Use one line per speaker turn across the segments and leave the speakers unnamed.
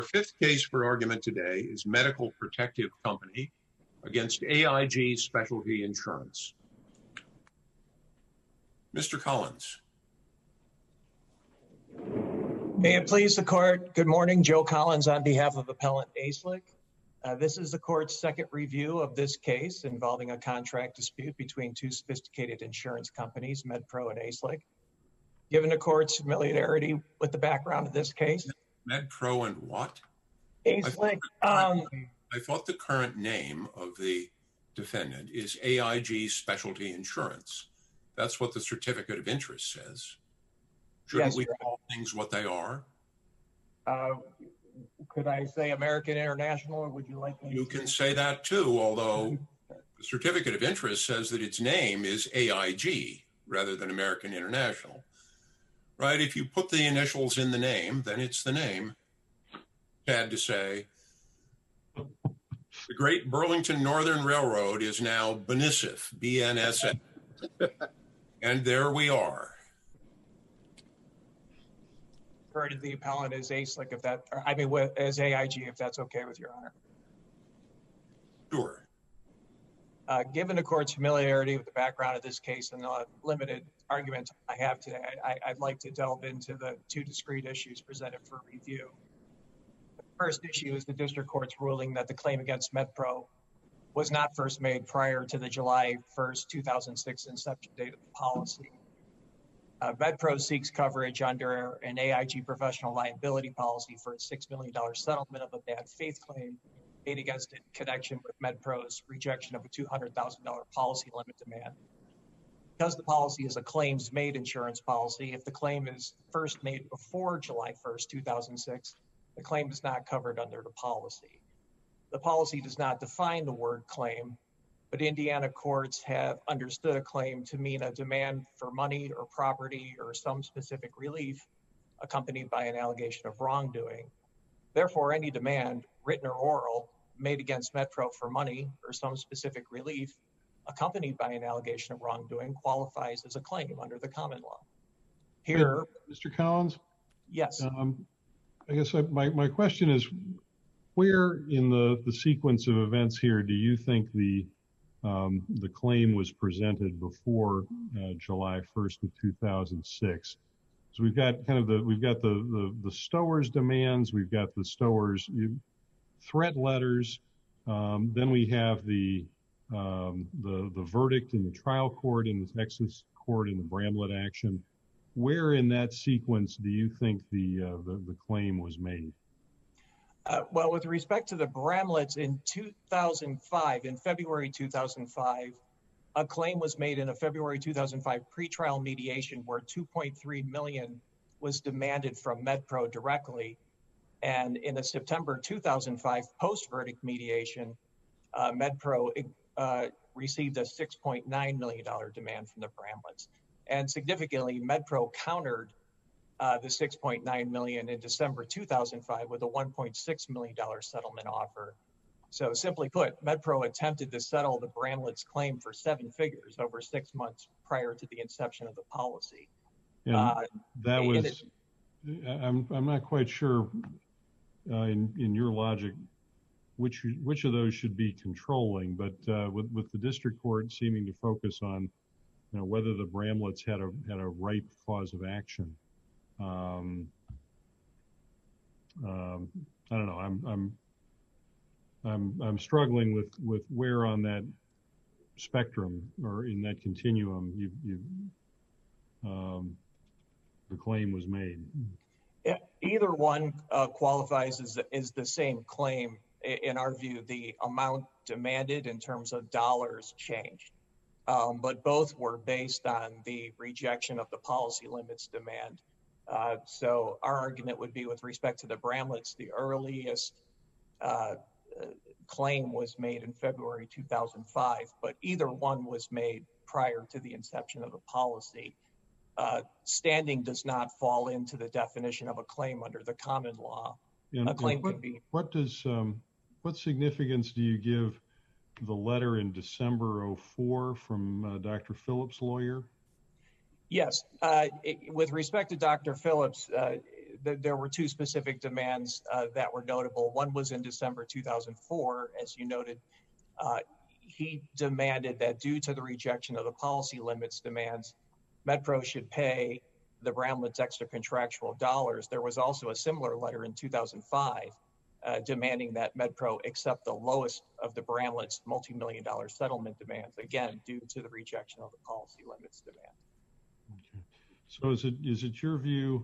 Our fifth case for argument today is Medical Protective Company against AIG Specialty Insurance. Mr. Collins.
May it please the court. Good morning, Joe Collins on behalf of Appellant Aislick. This is the court's second review of this case involving a contract dispute between two sophisticated insurance companies, MedPro and Aislick. Given the court's familiarity with the background of this case.
MedPro and what?
Aislick.
I thought the current name of the defendant is AIG Specialty Insurance. That's what the certificate of interest says. Shouldn't we call things what they are?
Could I say American International, or would you like me to?
You can say that too, although the certificate of interest says that its name is AIG rather than American International. Right? If you put the initials in the name, then it's the name. Sad to say. The Great Burlington Northern Railroad is now BNSF, BNSF. And there we are.
Refer to the appellant as Aislick, if that, as AIG, if that's okay with your honor.
Sure.
Given the court's familiarity with the background of this case and the limited argument I have today, I'd like to delve into the two discrete issues presented for review. The first issue is the district court's ruling that the claim against MedPro was not first made prior to the July 1st, 2006 inception date of the policy. MedPro seeks coverage under an AIG professional liability policy for a $6 million settlement of a bad faith claim made against it in connection with MedPro's rejection of a $200,000 policy limit demand. Because the policy is a claims-made insurance policy, if the claim is first made before July 1st, 2006, the claim is not covered under the policy. The policy does not define the word claim, but Indiana courts have understood a claim to mean a demand for money or property or some specific relief accompanied by an allegation of wrongdoing. Therefore, any demand, written or oral, made against MedPro for money or some specific relief accompanied by an allegation of wrongdoing qualifies as a claim under the common law. Here,
Mr. Collins?
Yes.
I guess my question is, where in the sequence of events here do you think the claim was presented before July 1st of 2006? So we've got the Stowers demands, we've got the Stowers threat letters, then we have the verdict in the trial court, in the Texas court, in the Bramlett action. Where in that sequence do you think the claim was made?
Well, with respect to the Bramletts in 2005, in February 2005, a claim was made in a February 2005 pretrial mediation where $2.3 million was demanded from MedPro directly. And in a September 2005 post-verdict mediation, MedPro received a $6.9 million demand from the Bramletts. And significantly, MedPro countered the $6.9 million in December 2005 with a $1.6 million settlement offer. So simply put, MedPro attempted to settle the Bramletts' claim for 7 figures over 6 months prior to the inception of the policy.
And that was, I'm not quite sure in your logic which of those should be controlling, but with the district court seeming to focus on whether the Bramletts had a ripe cause of action. I don't know. I'm struggling with where on that spectrum or in that continuum the claim was made.
Yeah, either one qualifies as the same claim. In our view, the amount demanded in terms of dollars changed, but both were based on the rejection of the policy limits demand. So our argument would be with respect to the Bramletts, the earliest claim was made in February 2005, but either one was made prior to the inception of the policy. Standing does not fall into the definition of a claim under the common law. A claim could be.
What significance do you give the letter in December 04 from Dr. Phillips' lawyer?
Yes, with respect to Dr. Phillips, there were two specific demands that were notable. One was in December 2004, as you noted. He demanded that due to the rejection of the policy limits demands, MedPro should pay the Bramlett's extra contractual dollars. There was also a similar letter in 2005 demanding that MedPro accept the lowest of the Bramlett's multi-million-dollar settlement demands, again, due to the rejection of the policy limits demand.
Okay. So is it your view,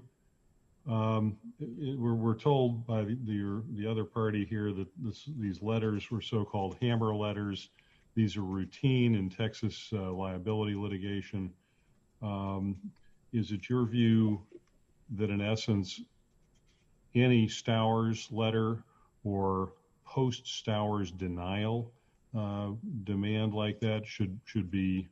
we're told by the other party here that these letters were so-called hammer letters. These are routine in Texas liability litigation. Is it your view that in essence, any Stowers letter or post-Stowers denial demand like that should be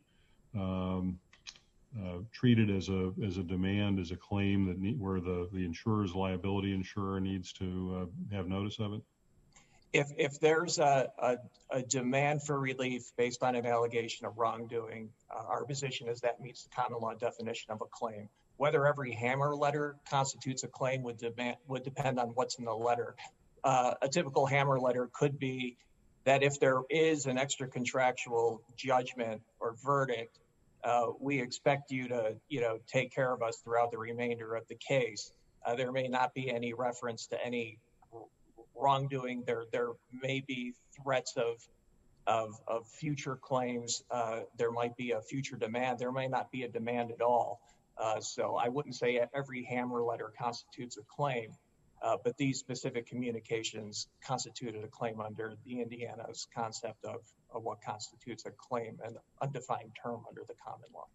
treated as a demand, as a claim that where the insurer's liability insurer needs to have notice of it?
If there's a demand for relief based on an allegation of wrongdoing, our position is that meets the common law definition of a claim. Whether every hammer letter constitutes a claim would depend on what's in the letter. A typical hammer letter could be that if there is an extra contractual judgment or verdict, we expect you to, take care of us throughout the remainder of the case. There may not be any reference to any wrongdoing. There may be threats of future claims. There might be a future demand. There may not be a demand at all. So I wouldn't say every hammer letter constitutes a claim, but these specific communications constituted a claim under the Indiana's concept of what constitutes a claim, an undefined term under the common law.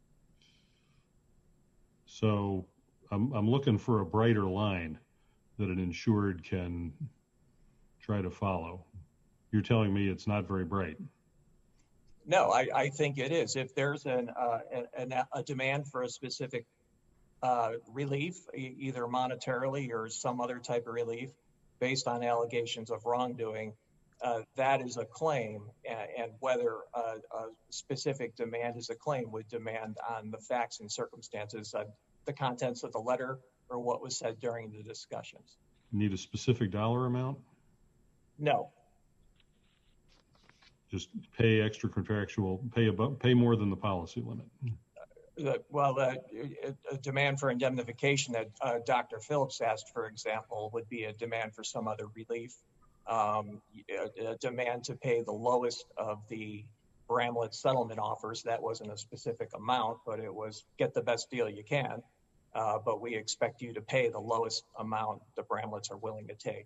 So I'm looking for a brighter line that an insured can try to follow. You're telling me it's not very bright.
No, I think it is. If there's a demand for a specific relief, either monetarily or some other type of relief based on allegations of wrongdoing, that is a claim. And whether a specific demand is a claim would demand on the facts and circumstances, the contents of the letter or what was said during the discussions.
Need a specific dollar amount?
No.
Just pay extra contractual, pay more than the policy limit.
A demand for indemnification that Dr. Phillips asked, for example, would be a demand for some other relief. A demand to pay the lowest of the Bramlett settlement offers. That wasn't a specific amount, but it was get the best deal you can. But we expect you to pay the lowest amount the Bramletts are willing to take.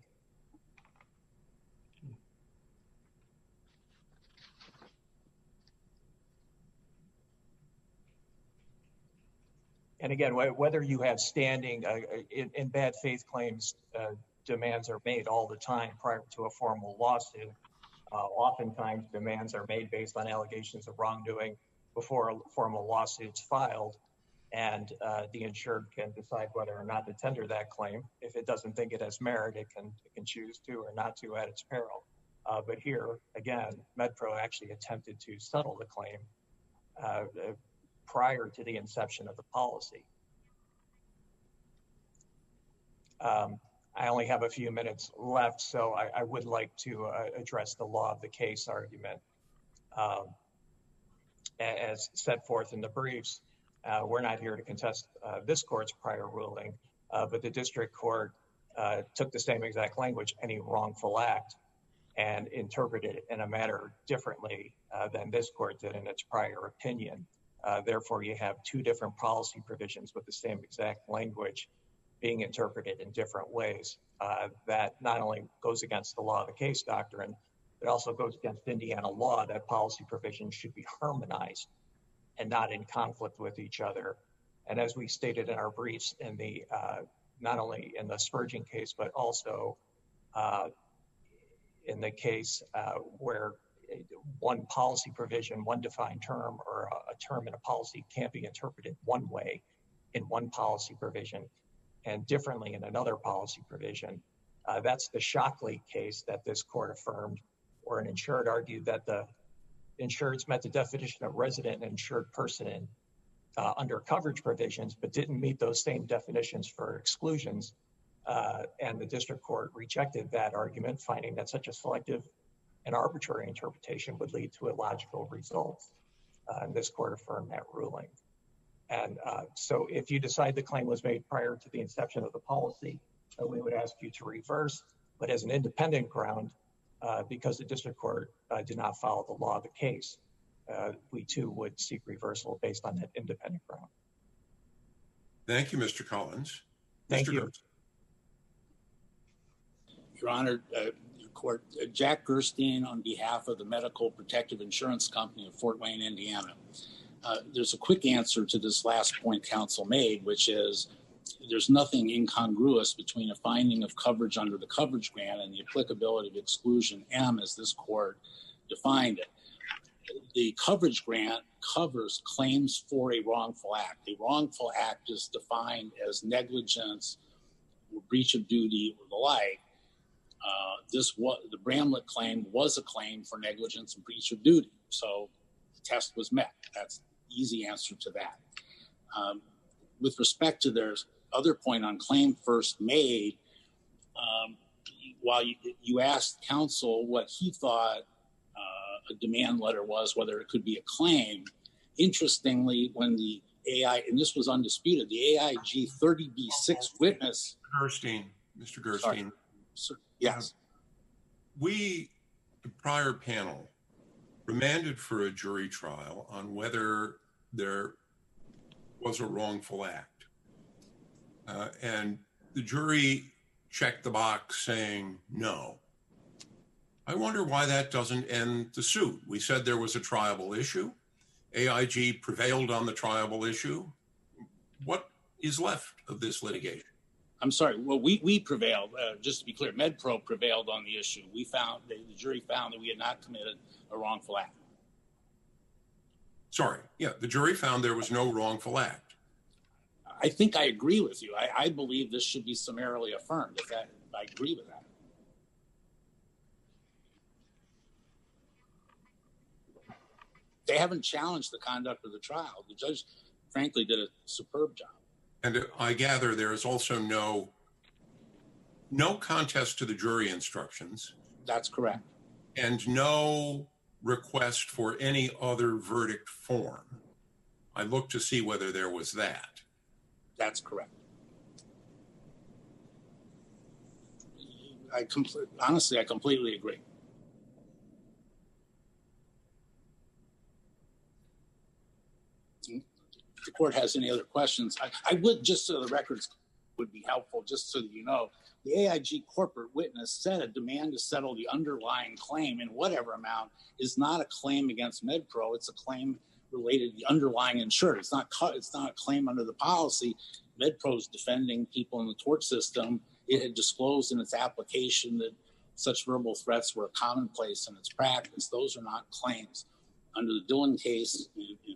And again, whether you have standing in bad faith claims, demands are made all the time prior to a formal lawsuit. Oftentimes, demands are made based on allegations of wrongdoing before a formal lawsuit's filed, and the insured can decide whether or not to tender that claim. If it doesn't think it has merit, it can choose to or not to at its peril. But here, again, MedPro actually attempted to settle the claim prior to the inception of the policy. I only have a few minutes left, so I would like to address the law of the case argument. As set forth in the briefs, we're not here to contest this court's prior ruling, but the district court took the same exact language, any wrongful act, and interpreted it in a manner differently than this court did in its prior opinion. Therefore, you have two different policy provisions with the same exact language being interpreted in different ways. That not only goes against the law of the case doctrine, it also goes against Indiana law that policy provisions should be harmonized and not in conflict with each other. And as we stated in our briefs, in the not only in the Spurgeon case, but also in the case where one policy provision, one defined term, or a term in a policy can't be interpreted one way in one policy provision and differently in another policy provision. That's the Shockley case that this court affirmed, where an insured argued that the insureds met the definition of resident and insured person in under coverage provisions, but didn't meet those same definitions for exclusions. And the district court rejected that argument, finding that such a selective and arbitrary interpretation would lead to illogical results. And this court affirmed that ruling. And so if you decide the claim was made prior to the inception of the policy, we would ask you to reverse, but as an independent ground, because the district court did not follow the law of the case, we too would seek reversal based on that independent ground.
Thank you, Mr. Collins.
Thank
Mr.
you.
Gerstein.
Your Honor, your court, Jack Gerstein on behalf of the Medical Protective Insurance Company of Fort Wayne, Indiana. There's a quick answer to this last point counsel made, which is there's nothing incongruous between a finding of coverage under the coverage grant and the applicability of exclusion M as this court defined it. The coverage grant covers claims for a wrongful act. A wrongful act is defined as negligence, breach of duty, or the like. The Bramlett claim was a claim for negligence and breach of duty, so the test was met. That's the easy answer to that. With respect to their other point on claim first made, while you asked counsel what he thought a demand letter was, whether it could be a claim, interestingly, when the AI, and this was undisputed, the AIG 30B6 witness.
Mr. Gerstein.
Sorry. Yes.
The prior panel remanded for a jury trial on whether there was a wrongful act. And the jury checked the box saying no. I wonder why that doesn't end the suit. We said there was a triable issue. AIG prevailed on the triable issue. What is left of this litigation?
I'm sorry. Well, we prevailed. Just to be clear, MedPro prevailed on the issue. The jury found that we had not committed a wrongful act.
Sorry. Yeah, the jury found there was no wrongful act.
I think I agree with you. I believe this should be summarily affirmed. I agree with that. They haven't challenged the conduct of the trial. The judge, frankly, did a superb job.
And I gather there is also no contest to the jury instructions.
That's correct.
And no request for any other verdict form. I looked to see whether there was that.
That's correct. Honestly, I completely agree. If the court has any other questions, I would, just so the records would be helpful, just so that you know, the AIG corporate witness said a demand to settle the underlying claim in whatever amount is not a claim against MedPro. It's a claim related to the underlying insured. It's not a claim under the policy. MedPro is defending people in the tort system. It had disclosed in its application that such verbal threats were commonplace in its practice. Those are not claims. Under the Dillon case,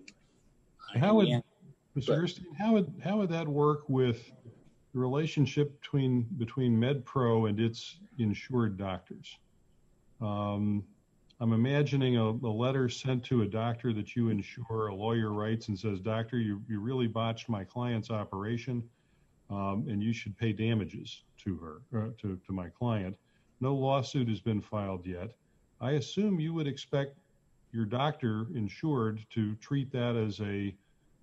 Mr. Gerstein, how would that work with the relationship between MedPro and its insured doctors? I'm imagining a letter sent to a doctor that you insure, a lawyer writes and says, "Doctor, you really botched my client's operation, and you should pay damages to her, to my client." No lawsuit has been filed yet. I assume you would expect your doctor insured to treat that as a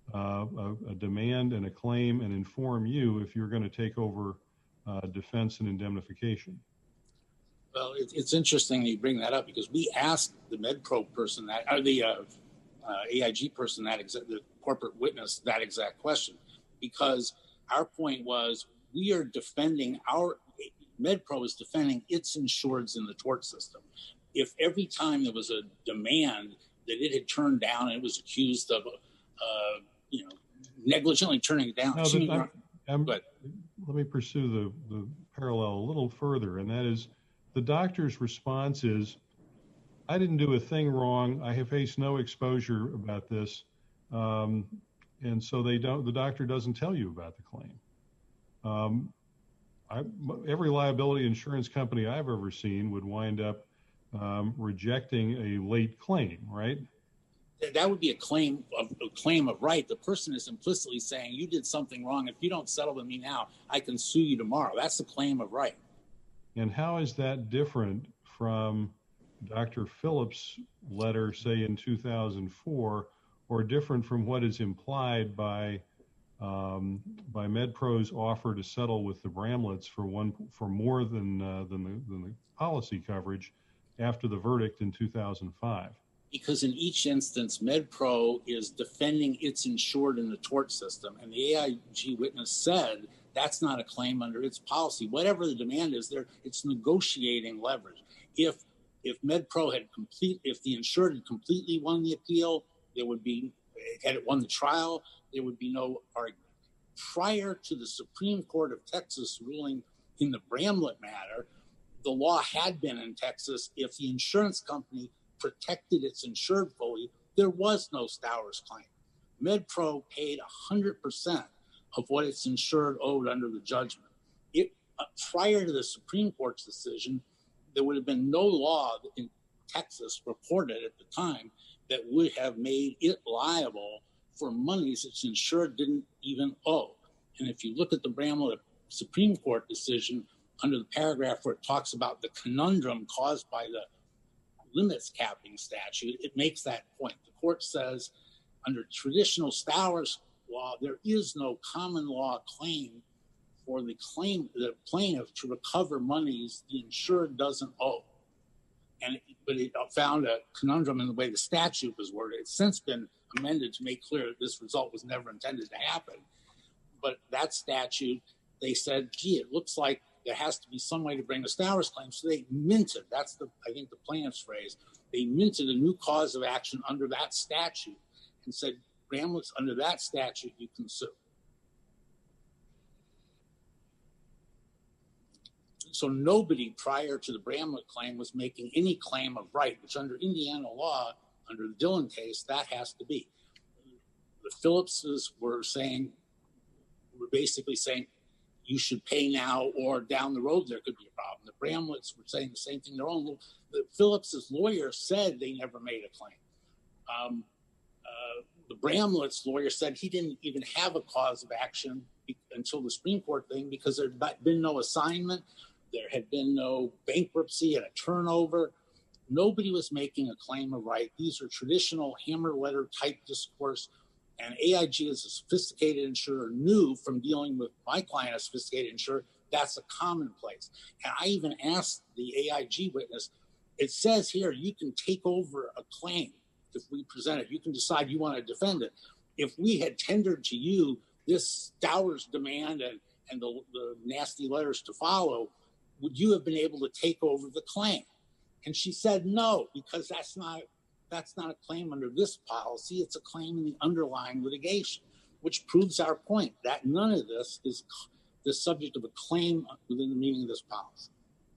demand and a claim and inform you if you're going to take over defense and indemnification.
Well, it's interesting that you bring that up because we asked the MedPro person the AIG person, the corporate witness, that exact question, because our point was we are defending MedPro is defending its insureds in the tort system. If every time there was a demand that it had turned down and it was accused of, negligently turning it down.
Let me pursue the parallel a little further, and that is the doctor's response is, "I didn't do a thing wrong. I have faced no exposure about this," and so the doctor doesn't tell you about the claim. Every liability insurance company I've ever seen would wind up rejecting a late claim, right?
That would be a claim of right. The person is implicitly saying, you did something wrong. If you don't settle with me now, I can sue you tomorrow. That's a claim of right.
And how is that different from Dr. Phillips' letter, say in 2004, or different from what is implied by MedPro's offer to settle with the Bramletts for more than the policy coverage after the verdict in 2005?
Because in each instance, MedPro is defending its insured in the tort system, and the AIG witness said that's not a claim under its policy. Whatever the demand is, it's negotiating leverage. If MedPro if the insured had completely won the appeal, had it won the trial, there would be no argument. Prior to the Supreme Court of Texas ruling in the Bramlett matter, the law had been in Texas, if the insurance company protected its insured fully, there was no Stowers claim. MedPro paid 100% of what its insured owed under the judgment. Prior to the Supreme Court's decision, there would have been no law in Texas reported at the time that would have made it liable for monies its insured didn't even owe. And if you look at the Bramlett Supreme Court decision under the paragraph where it talks about the conundrum caused by the limits capping statute, it makes that point. The court says under traditional Stowers law, there is no common law claim for the plaintiff to recover monies the insured doesn't owe. But it found a conundrum in the way the statute was worded. It's since been amended to make clear that this result was never intended to happen. But that statute, they said, gee, it looks like there has to be some way to bring a Stowers claim. So they minted, that's I think the plaintiff's phrase, they minted a new cause of action under that statute and said, Bramlett's under that statute, you can sue. So nobody prior to the Bramlett claim was making any claim of right, which under Indiana law, under the Dillon case, that has to be. The Phillipses were basically saying, you should pay now or down the road there could be a problem. The Bramletts were saying the same thing. The Phillipses' lawyer said they never made a claim. The Bramletts' lawyer said he didn't even have a cause of action until the Supreme Court thing because there had been no assignment. There had been no bankruptcy and a turnover. Nobody was making a claim of right. These are traditional hammer letter type discourse. And AIG as a sophisticated insurer knew from dealing with my client, a sophisticated insurer, that's a commonplace. And I even asked the AIG witness, it says here, you can take over a claim if we present it. You can decide you want to defend it. If we had tendered to you this Stowers demand and the nasty letters to follow, would you have been able to take over the claim? And she said, no, because that's not a claim under this policy. It's a claim in the underlying litigation, which proves our point that none of this is the subject of a claim within the meaning of this policy.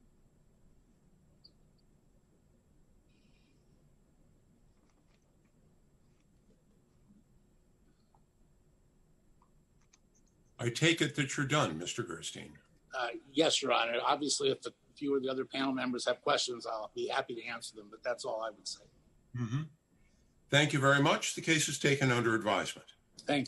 I take it that you're done, Mr. Gerstein.
Yes, Your Honor. Obviously, if a few of the other panel members have questions, I'll be happy to answer them, but that's all I would say.
Mm-hmm. Thank you very much. The case is taken under advisement.